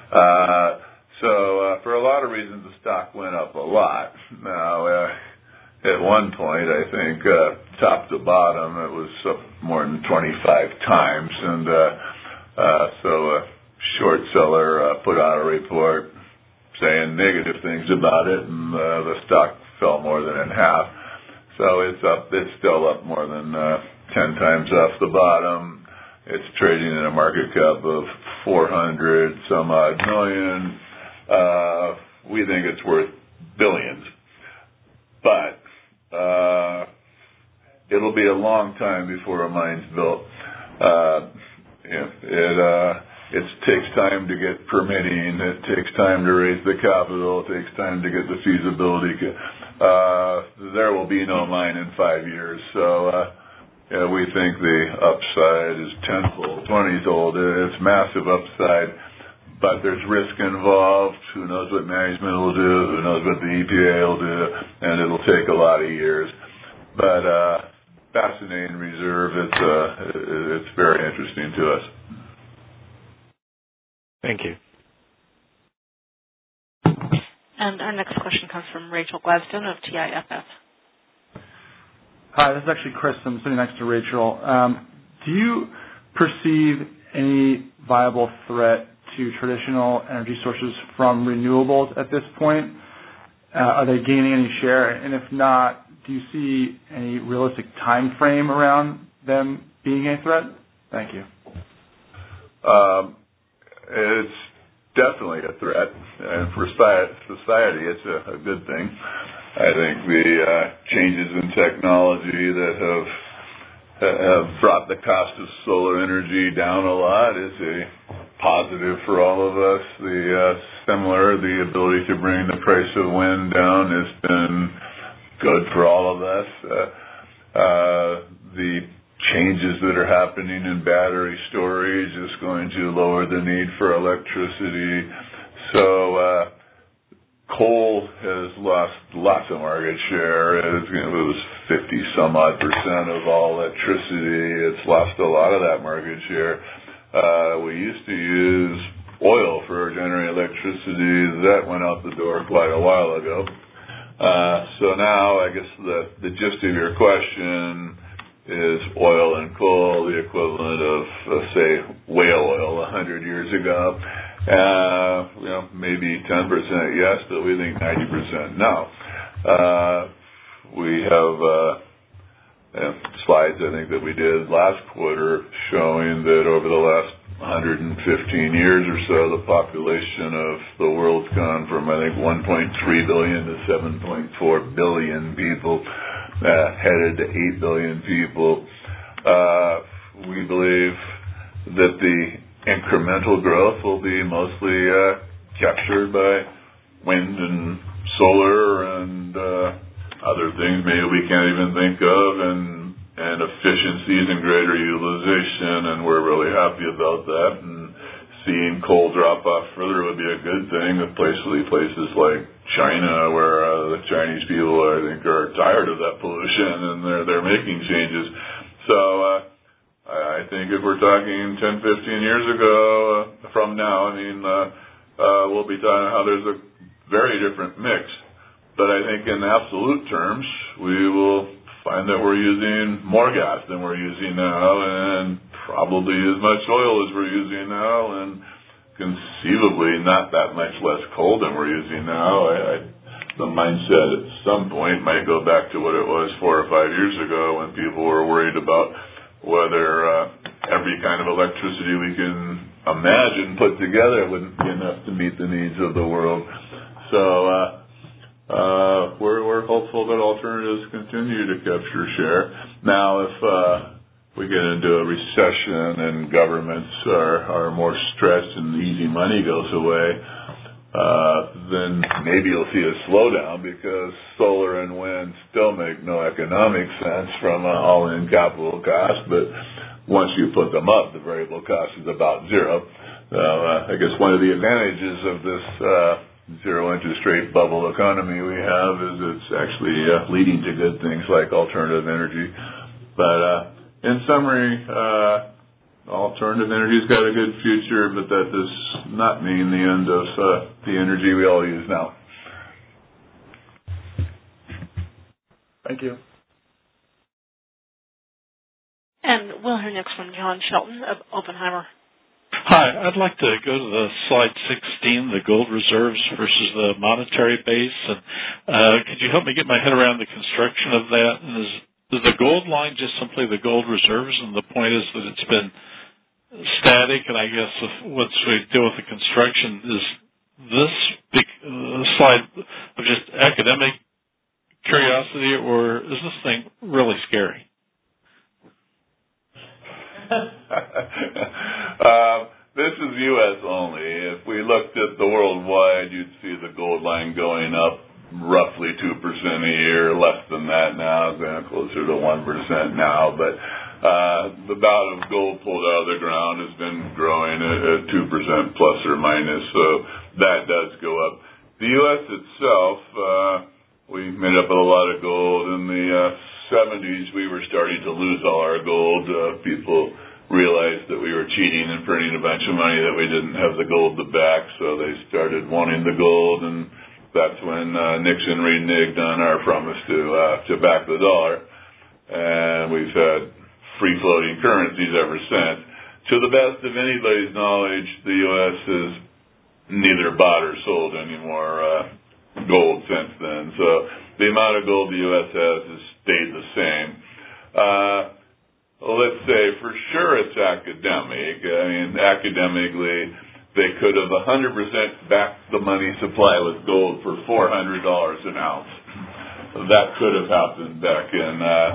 So for a lot of reasons, the stock went up a lot. Now, at one point, I think, top to bottom, it was up more than 25 times. And so a short seller put out a report saying negative things about it, and the stock fell more than in half. So it's up. It's still up more than 10 times off the bottom. It's trading at a market cap of 400 some odd million. We think it's worth billions. But it'll be a long time before a mine's built. it takes time to get permitting. It takes time to raise the capital. It takes time to get the feasibility. There will be no line in 5 years. So we think the upside is tenfold, 20-fold. It's massive upside, but there's risk involved. Who knows what management will do? Who knows what the EPA will do? And it'll take a lot of years. But fascinating reserve. It's very interesting to us. Thank you. And our next question comes from Rachel Gladstone of TIFF. Hi, this is actually Chris. I'm sitting next to Rachel. Do you perceive any viable threat to traditional energy sources from renewables at this point? Are they gaining any share? And if not, do you see any realistic time frame around them being a threat? Thank you. It's definitely a threat, and for society, it's a good thing. I think the changes in technology that have brought the cost of solar energy down a lot is a positive for all of us. The ability to bring the price of wind down has been good for all of us. The changes that are happening in battery storage is going to lower the need for electricity. So coal has lost lots of market share. It was 50-some-odd% of all electricity. It's lost a lot of that market share. We used to use oil for generating electricity. That went out the door quite a while ago. So now I guess the gist of your question is oil and coal the equivalent of, say, whale oil 100 years ago? Maybe 10% yes, but we think 90% no. We have slides, I think, that we did last quarter showing that over the last 115 years or so, the population of the world's gone from, I think, 1.3 billion to 7.4 billion people. Headed to 8 billion people. We believe that the incremental growth will be mostly captured by wind and solar and other things maybe we can't even think of, and efficiencies and greater utilization, and we're really happy about that. And seeing coal drop off further would be a good thing, especially places like China, where the Chinese people, I think, are tired of that pollution, and they're making changes. So I think if we're talking 10, 15 years ago from now, we'll be talking how there's a very different mix. But I think in absolute terms, we will find that we're using more gas than we're using now, and probably as much oil as we're using now, and conceivably not that much less coal than we're using now. The mindset at some point might go back to what it was 4 or 5 years ago when people were worried about whether every kind of electricity we can imagine put together wouldn't be enough to meet the needs of the world. So we're hopeful that alternatives continue to capture share. Now, if we get into a recession and governments are more stressed and easy money goes away, then maybe you'll see a slowdown, because solar and wind still make no economic sense from an all-in capital cost, but once you put them up, the variable cost is about zero. I guess one of the advantages of this zero interest rate bubble economy we have is it's actually leading to good things like alternative energy. But in summary, alternative energy's got a good future, but that does not mean the end of the energy we all use now. Thank you. And we'll hear next from John Shelton of Oppenheimer. Hi, I'd like to go to the slide 16, the gold reserves versus the monetary base. And could you help me get my head around the construction of that? And is the gold line just simply the gold reserves, and the point is that it's been static? And I guess once we deal with the construction, is this slide of just academic curiosity, or is this thing really scary? this is U.S. only. If we looked at the worldwide, you'd see the gold line going up roughly 2% a year, less than that now, closer to 1% now. But the amount of gold pulled out of the ground has been growing at 2% plus or minus, so that does go up. The U.S. itself, we made up a lot of gold. In the 70s, we were starting to lose all our gold. People realized that we were cheating and printing a bunch of money that we didn't have the gold to back, so they started wanting the gold, and that's when Nixon reneged on our promise to back the dollar. And we've had free-floating currencies ever since. To the best of anybody's knowledge, the U.S. has neither bought or sold any more gold since then. So the amount of gold the U.S. has stayed the same. Let's say for sure it's academic. I mean, academically, they could have 100% backed the money supply with gold for $400 an ounce. That could have happened back in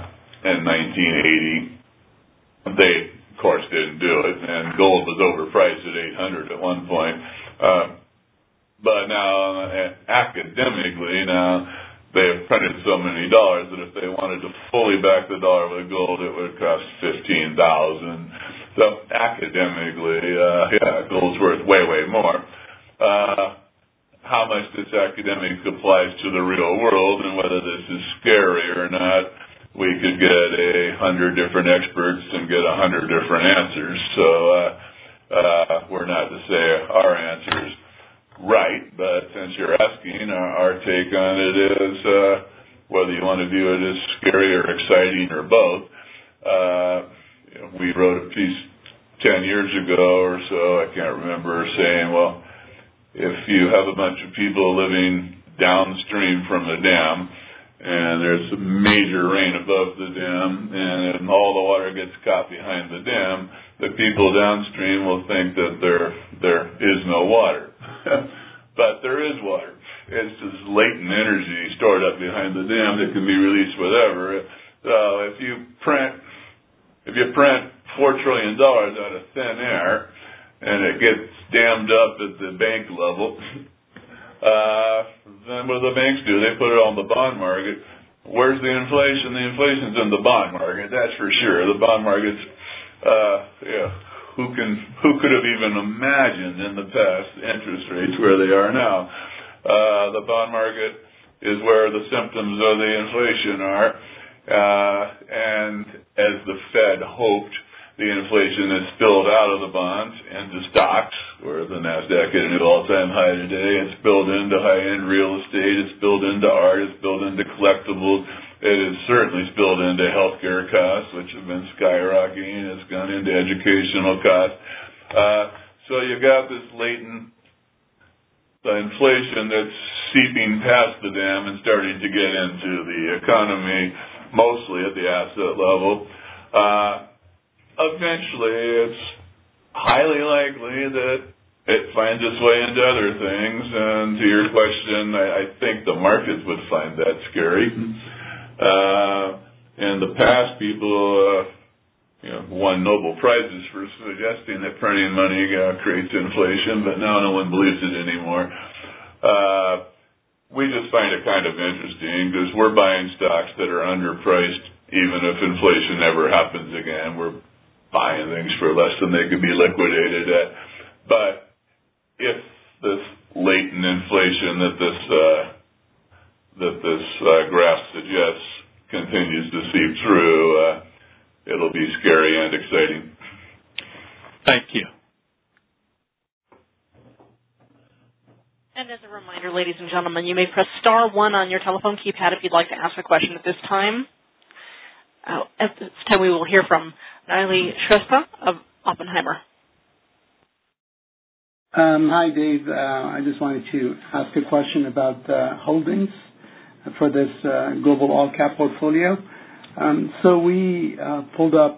1980. They, of course, didn't do it, and gold was overpriced at $800 at one point. But now, academically, now they've printed so many dollars that if they wanted to fully back the dollar with gold, it would cost $15,000. So academically, gold's worth way, way more. How much this academic applies to the real world and whether this is scary or not, we could get 100 different experts and get 100 different answers. So we're not to say our answer's right, but since you're asking, our take on it is whether you want to view it as scary or exciting or both. We wrote a piece 10 years ago or so, I can't remember, saying, well, if you have a bunch of people living downstream from the dam and there's a major rain above the dam and all the water gets caught behind the dam, the people downstream will think that there is no water. But there is water. It's just latent energy stored up behind the dam that can be released whenever. So if you print $4 trillion out of thin air and it gets dammed up at the bank level, then what do the banks do? They put it on the bond market. Where's the inflation? The inflation's in the bond market, that's for sure. The bond market's, who could have even imagined in the past interest rates where they are now? The bond market is where the symptoms of the inflation are. And as the Fed hoped, the inflation is spilled out of the bonds into stocks, where the NASDAQ hit a new all-time high today. It's spilled into high-end real estate. It's spilled into art. It's spilled into collectibles. It has certainly spilled into healthcare costs, which have been skyrocketing. It's gone into educational costs. So you've got this latent inflation that's seeping past the dam and starting to get into the economy, mostly at the asset level. Eventually, it's highly likely that it finds its way into other things. And to your question, I think the markets would find that scary. In the past, people won Nobel Prizes for suggesting that printing money creates inflation, but now no one believes it anymore. We just find it kind of interesting because we're buying stocks that are underpriced even if inflation never happens again. We're buying things for less than they could be liquidated at. But if this latent inflation that this graph suggests continues to seep through, it'll be scary and exciting. Thank you. And as a reminder, ladies and gentlemen, you may press star 1 on your telephone keypad if you'd like to ask a question at this time. At this time, we will hear from Nilay Shrestha of Oppenheimer. Hi, Dave. I just wanted to ask a question about holdings for this global all-cap portfolio. So we pulled up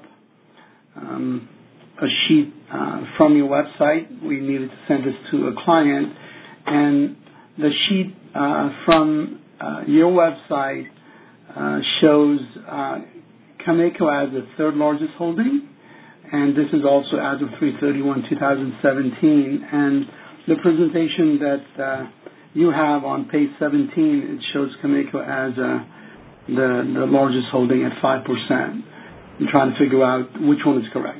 a sheet from your website. We needed to send this to a client. And the sheet from your website shows Cameco as the third largest holding, and this is also as of 3/31/2017. And the presentation that you have on page 17, it shows Cameco as the largest holding at 5%. I'm trying to figure out which one is correct.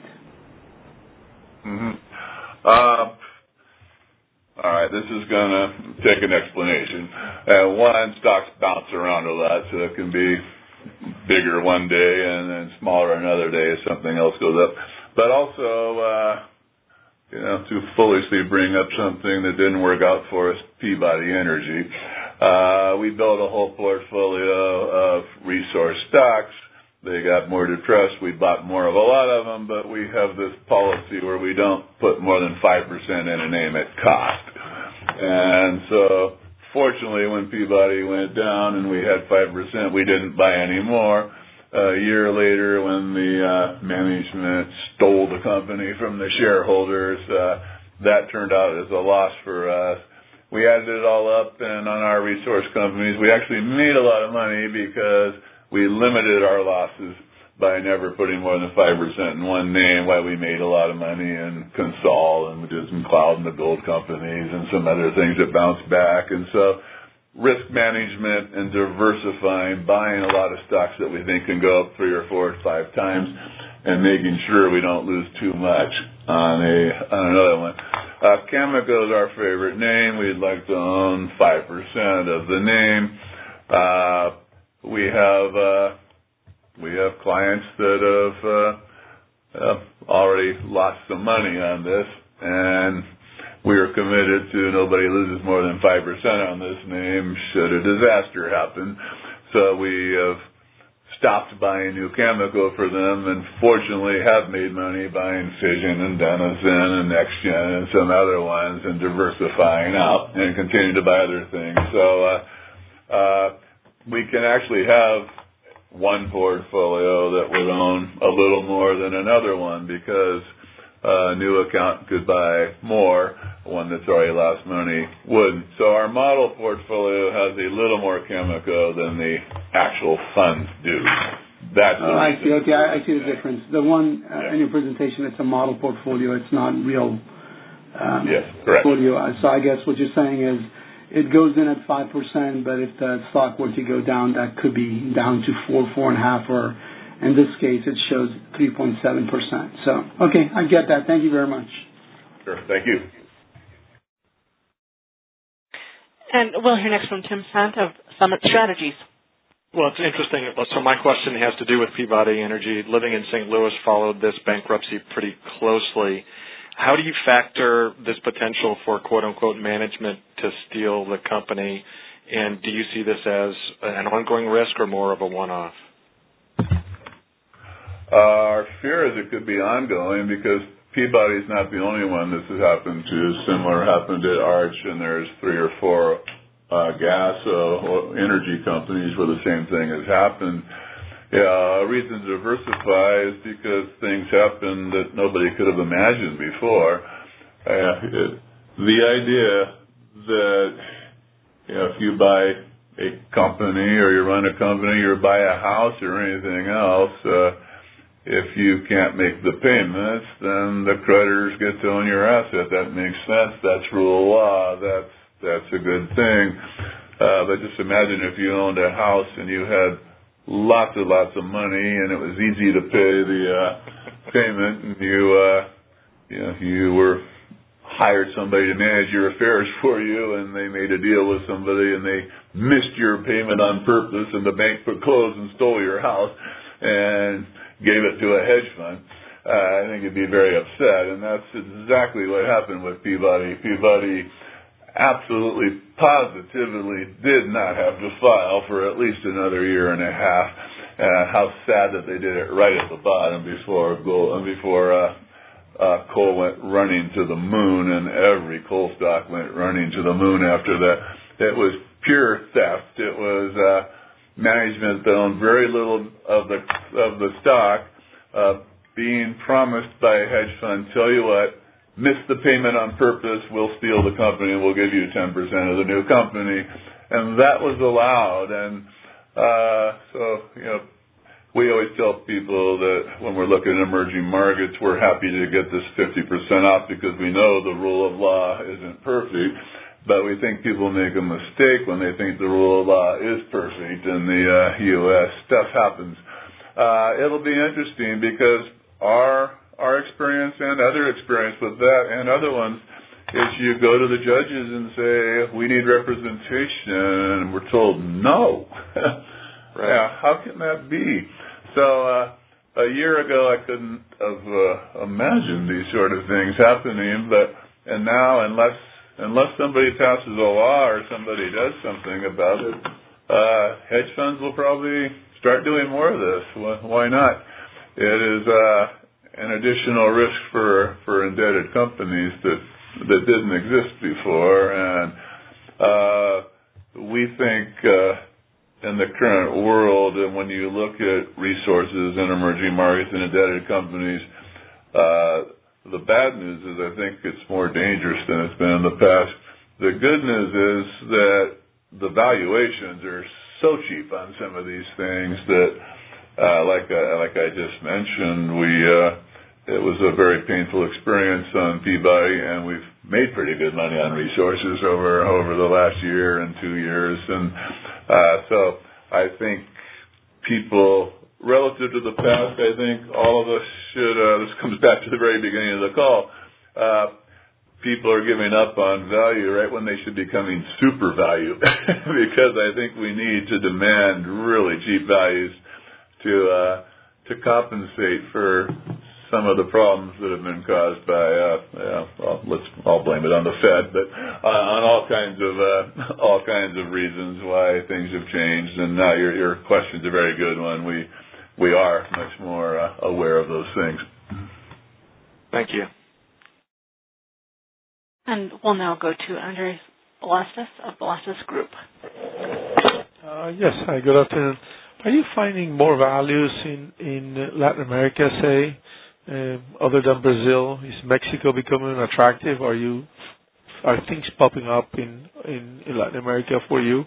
All right, this is going to take an explanation. One, stocks bounce around a lot, so it can be bigger one day and then smaller another day if something else goes up. But also, to foolishly bring up something that didn't work out for us, Peabody Energy. We built a whole portfolio of resource stocks. They got more depressed. We bought more of a lot of them, but we have this policy where we don't put more than 5% in a name at cost. And so, fortunately, when Peabody went down and we had 5%, we didn't buy any more. A year later, when the management stole the company from the shareholders, that turned out as a loss for us. We added it all up, and on our resource companies, we actually made a lot of money because we limited our losses by never putting more than 5% in one name, while we made a lot of money in Consol and Disney Cloud and the gold companies and some other things that bounced back. And so risk management and diversifying, buying a lot of stocks that we think can go up 3 or 4 or 5 times, and making sure we don't lose too much on another one. Cameco is our favorite name. We'd like to own 5% of the name. We have clients that have already lost some money on this, and we are committed to nobody loses more than 5% on this name should a disaster happen. So we have stopped buying New Cameco for them, and fortunately have made money buying Fission and Denison and NextGen and some other ones, and diversifying out and continue to buy other things. So we can actually have one portfolio that would own a little more than another one, because a new account could buy more, one that's already lost money wouldn't. So our model portfolio has a little more Cameco than the actual funds do. That's the I see. Okay, I see the difference. The one in your presentation, it's a model portfolio. It's not real yes, correct. portfolio. So I guess what you're saying is it goes in at 5%, but if the stock were to go down, that could be down to 4.5, or in this case, it shows 3.7%. So, okay, I get that. Thank you very much. Sure, thank you. And we'll hear next from Tim Sant of Summit Strategies. Well, it's interesting. So my question has to do with Peabody Energy. Living in St. Louis, followed this bankruptcy pretty closely. How do you factor this potential for quote-unquote management to steal the company, and do you see this as an ongoing risk or more of a one-off? Our fear is it could be ongoing, because Peabody's not the only one this has happened to. Similar happened at Arch, and there's 3 or 4 gas energy companies where the same thing has happened. Yeah, a reason to diversify is because things happen that nobody could have imagined before. The idea that if you buy a company or you run a company or buy a house or anything else, if you can't make the payments, then the creditors get to own your asset. That makes sense. That's rule of law. That's a good thing. But just imagine if you owned a house and you had lots of money, and it was easy to pay the payment, and you were hired somebody to manage your affairs for you, and they made a deal with somebody, and they missed your payment on purpose, and the bank closed and stole your house and gave it to a hedge fund. I think you'd be very upset, and that's exactly what happened with Peabody. Peabody absolutely, positively did not have to file for at least another year and a half. How sad that they did it right at the bottom before coal went running to the moon, and every coal stock went running to the moon after that. It was pure theft. It was management that owned very little of the stock, being promised by a hedge fund, tell you what, miss the payment on purpose, we'll steal the company and we'll give you 10% of the new company. And that was allowed. And so, we always tell people that when we're looking at emerging markets, we're happy to get this 50% off because we know the rule of law isn't perfect. But we think people make a mistake when they think the rule of law is perfect in the U.S. Stuff happens. It'll be interesting because our experience and other experience with that and other ones is you go to the judges and say, we need representation, and we're told no. Right. Yeah, how can that be? So a year ago I couldn't have imagined these sort of things happening, and now unless somebody passes a law or somebody does something about it, hedge funds will probably start doing more of this. Why not? It is an additional risk for indebted companies that didn't exist before, and we think in the current world, and when you look at resources in emerging markets and indebted companies, the bad news is I think it's more dangerous than it's been in the past. The good news is that the valuations are so cheap on some of these things that, like I just mentioned, it was a very painful experience on Peabody, and we've made pretty good money on resources over the last year and 2 years, and so I think people. Relative to the past, I think all of us should, this comes back to the very beginning of the call, people are giving up on value right when they should be coming super value because I think we need to demand really cheap values to compensate for some of the problems that have been caused by, I'll blame it on the Fed, but on all kinds of reasons why things have changed. And now your question's a very good one. We are much more aware of those things. Thank you. And we'll now go to Andres Velasquez of Velasquez Group. Yes, hi, good afternoon. Are you finding more values in Latin America, say, other than Brazil? Is Mexico becoming attractive? Are things popping up in Latin America for you?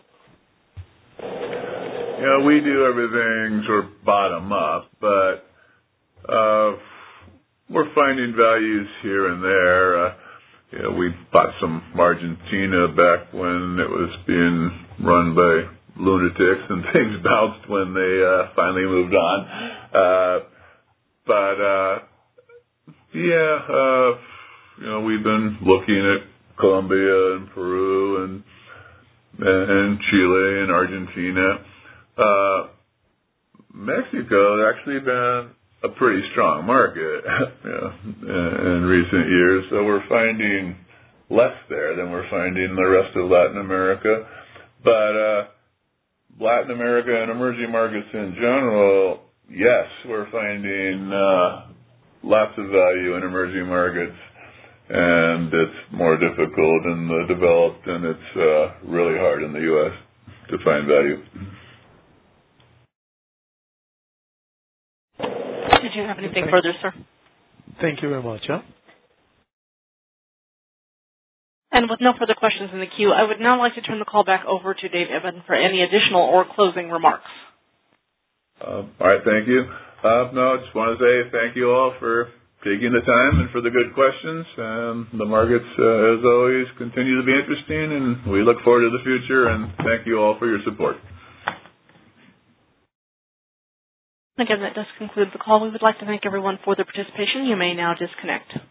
Yeah, we do everything sort of bottom up, but we're finding values here and there. We bought some Argentina back when it was being run by lunatics and things bounced when they finally moved on. We've been looking at Colombia and Peru and Chile and Argentina. Mexico has actually been a pretty strong market in recent years, so we're finding less there than we're finding in the rest of Latin America. But Latin America and emerging markets in general, yes, we're finding lots of value in emerging markets, and it's more difficult in the developed, and it's really hard in the U.S. to find value. Did you have anything further, sir? Thank you very much. And with no further questions in the queue, I would now like to turn the call back over to Dave Eben for any additional or closing remarks. All right, thank you. I just want to say thank you all for taking the time and for the good questions. The markets, as always, continue to be interesting, and we look forward to the future, and thank you all for your support. Again, that does conclude the call. We would like to thank everyone for their participation. You may now disconnect.